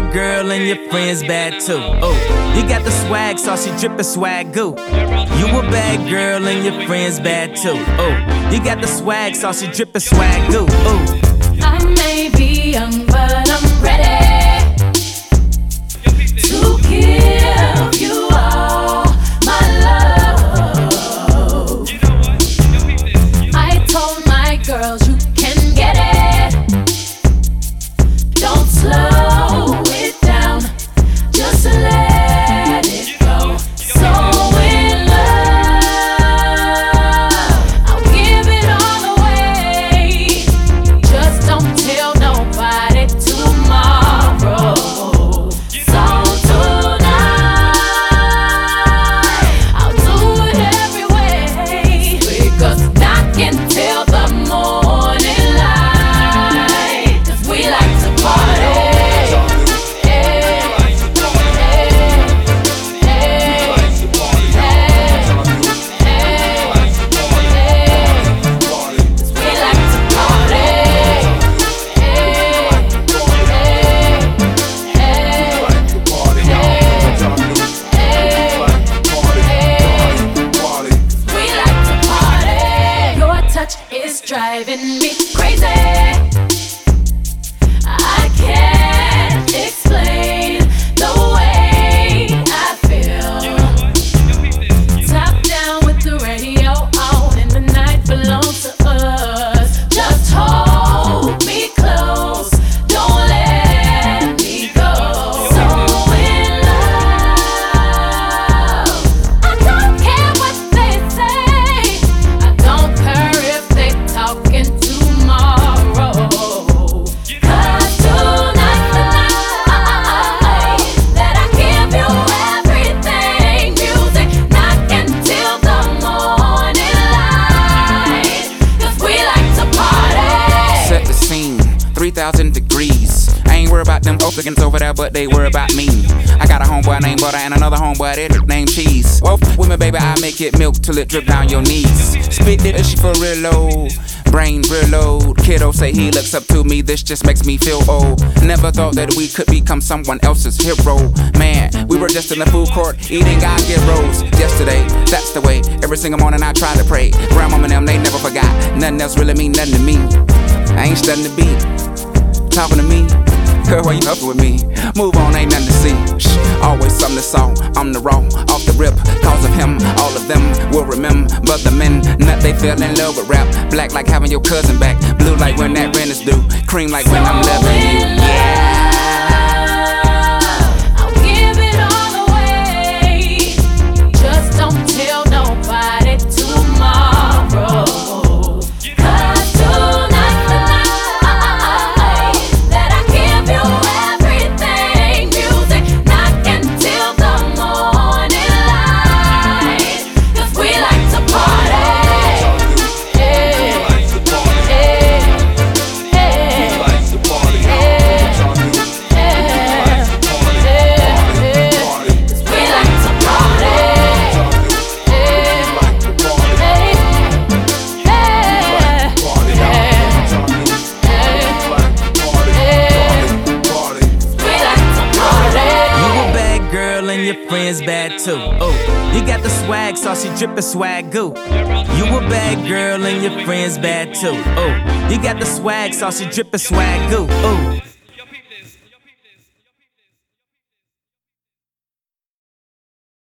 bad girl and your friends bad too. Oh, you got the swag, saucy drippin' swag goo. You a bad girl and your friends bad too. Oh, you got the swag, saucy drippin' swag goo. Oh, I may be young, but I'm ready to give you all my love. I told my girls you can get it. Don't slow it down, just let it go. So in love, I'll give it all away. Just don't tell nobody tomorrow. So tonight, I'll do it every way, because I can tell the morning light, 'cause we like to party. It's driving me crazy. I can't explain the way I feel. Top down with the radio on, and the night belongs to us. Just hold me close, don't let me go. So in love, I don't care what they say. I don't care if they talking tomorrow. 'Cause tonight's the night that I give you everything. Music knocking till the morning light, 'cause we like to party. Set the scene, 3,000 degrees. I ain't worried about them Oaklands over there, but they worry about me. I got a homeboy named Butter and another homeboy that named Cheese. Well, with me, baby, I make it milk till it drip down your knees. Spit it, she for real low, brain real low. Kiddo say he looks up to me, this just makes me feel old. Never thought that we could become someone else's hero. Man, we were just in the food court eating our gyros yesterday. That's the way, every single morning I try to pray. Grandmama and them, they never forgot. Nothing else really mean nothing to me. I ain't studying the beat, talking to me. Girl, why you up with me? Move on, ain't nothing to see. Shh, always something to saw. I'm the raw, off the rip. Cause of him, all of them will remember. But the men, nut, they fell in love with rap. Black like having your cousin back. Blue like when that rent is due. Cream like when I'm loving you. Yeah. I'll give it all away. Just don't tell nobody tomorrow. 'Cause tonight's the night that I give you everything. Music knocking till the morning light, 'cause we like to party. your friends bad too. Oh, you got the swag, saucy drippin' swag goo. You a bad girl and your friends bad too. Oh, you got the swag, saucy drippin' swag goo. Oh.